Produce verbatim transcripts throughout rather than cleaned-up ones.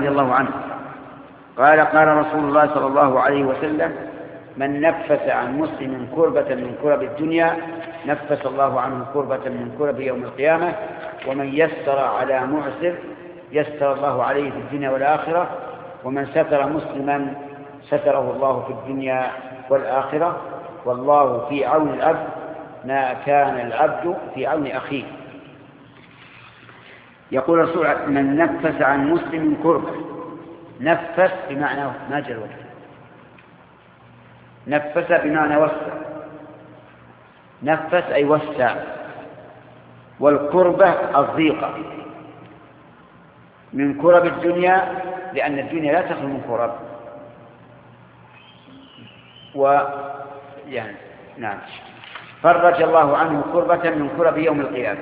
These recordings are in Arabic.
رضي الله عنه قال قال رسول الله صلى الله عليه وسلم: من نفس عن مسلم كربة من كرب الدنيا نفس الله عنه كربة من كرب يوم القيامة، ومن يسر على معسر يسر الله عليه في الدنيا والآخرة، ومن ستر مسلما ستره الله في الدنيا والآخرة، والله في عون العبد ما كان العبد في عون أخيه. يقول الرسول: من نفس عن مسلم كربة. نفس بمعنى ما جاء الوجه، نفس بمعنى وسع، نفس أي وسع، والكربة الضيقة من كرب الدنيا، لأن الدنيا لا تخلو من كرب. و يعني نعم فرج الله عنه كربة من كرب يوم القيامة،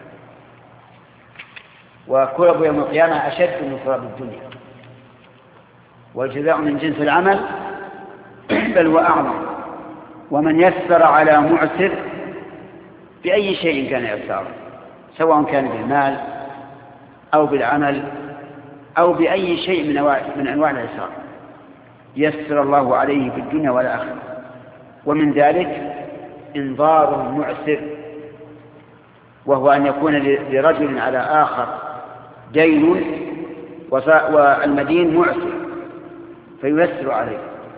وكرب يوم القيامة أشد من كرب الدنيا، والجزاء من جنس العمل بل وأعظم. ومن يسر على معسر بأي شيء كان يسار، سواء كان بالمال أو بالعمل أو بأي شيء من أنواع من أنواع اليسار، يسر الله عليه في الدنيا والآخرة. ومن ذلك إنظار المعسر، وهو أن يكون لرجل على آخر دين والمدين معسر فييسر عليه،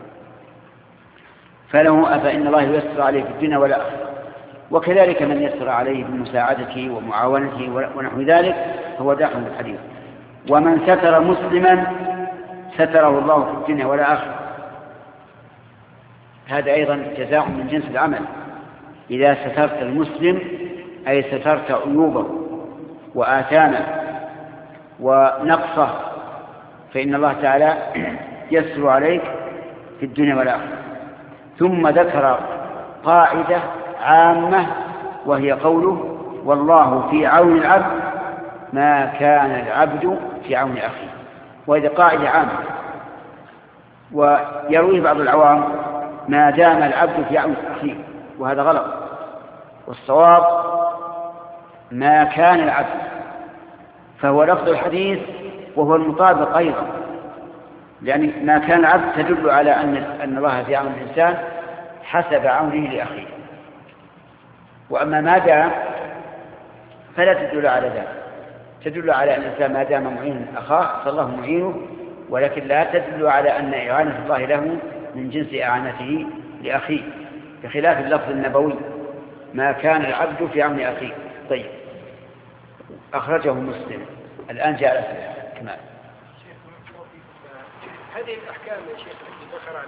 فله فإن الله ييسر عليه في الدنيا والآخرة. وكذلك من يسر عليه بمساعدته ومعاونته ونحو ذلك فهو داخل بالحديث. ومن ستر مسلما ستره الله في الدنيا والآخرة، هذا أيضا جزاء من جنس العمل. إذا سترت المسلم أي سترت عيوبه وآثامه ونقصه، فإن الله تعالى يسر عليك في الدنيا والآخرة. ثم ذكر قاعدة عامة وهي قوله: والله في عون العبد ما كان العبد في عون أخيه. وهذه قاعدة عامة، ويرويه بعض العوام: ما دام العبد في عون أخيه، وهذا غلط. والصواب ما كان العبد، فهو لفظ الحديث وهو المطابق أيضا، لأن ما كان العبد تدل على أن أن الله في عون الإنسان حسب عونه لأخيه. وأما ما دام فلا تدل على ذلك، تدل على أن الإنسان ما دام معين أخاه فالله معينه، ولكن لا تدل على أن إعانة الله له من جنس إعانته لأخيه، بخلاف اللفظ النبوي: ما كان العبد في عون أخيه. طيب، أخرجه مسلم. الآن جاء الأسئلة كمان. هذه الأحكام يا شيخ التي ذكر